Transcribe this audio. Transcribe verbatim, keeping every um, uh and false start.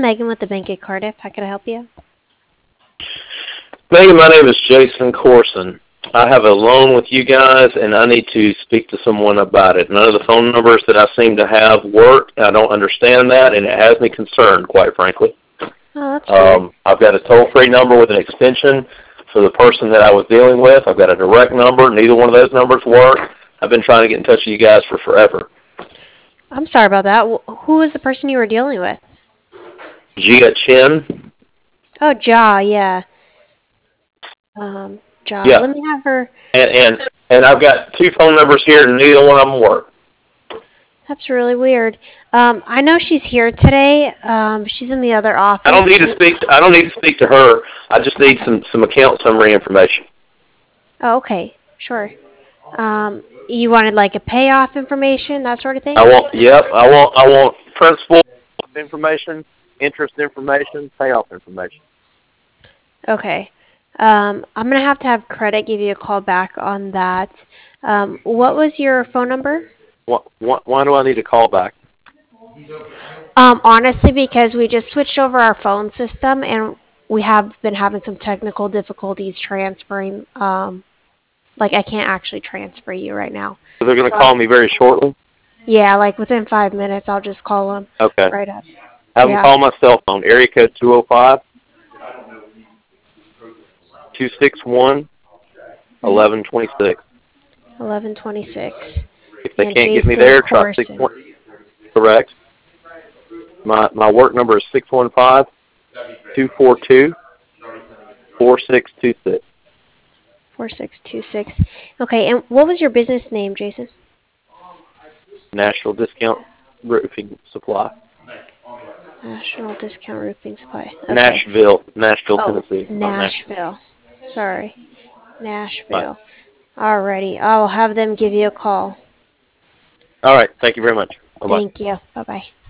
Megan with the Bank of Cardiff. How can I help you? Megan, my name is Jason Corson. I have a loan with you guys, and I need to speak to someone about it. None of the phone numbers that I seem to have work. I don't understand that, and it has me concerned, quite frankly. Oh, that's Um, weird. I've got a toll-free number with an extension for the person that I was dealing with. I've got a direct number. Neither one of those numbers work. I've been trying to get in touch with you guys for forever. I'm sorry about that. Wh- Who was the person you were dealing with? Gia Chen? Oh, Ja, yeah. Um, Ja. Yeah. Let me have her. And, and, and I've got two phone numbers here, and neither one of them work. That's really weird. Um, I know she's here today. Um, she's in the other office. I don't need to speak. To, I don't need to speak to her. I just need some some account summary information. Oh, okay. Sure. Um, you wanted like a payoff information, that sort of thing? I want. Yep. I want. I want principal information, interest information, payoff information. Okay. Um, I'm gonna have to have credit give you a call back on that. Um, what was your phone number? What, what, why do I need a call back? Um, honestly, because we just switched over our phone system and we have been having some technical difficulties transferring. Um, like I can't actually transfer you right now. So they're going to So call me very shortly. yeah, like within five minutes, I'll just call them Okay. right up. Have them Yeah. call my cell phone. Area code two zero five, two six one, eleven twenty six. eleven twenty-six. If they And can't get me Jason there, try six Corson. one. Correct. My my work number is six one five, two four two, four six two six. four six two six. Okay, and what was your business name, Jason? National Discount Roofing Supply. National Discount Roofing Supply. Okay. Nashville, Nashville, Oh, Tennessee. Not Nashville. Nashville. Sorry. Right. Nashville. Alrighty. I'll have them give you a call. All right. Thank you very much. Bye bye. Thank you. Bye-bye.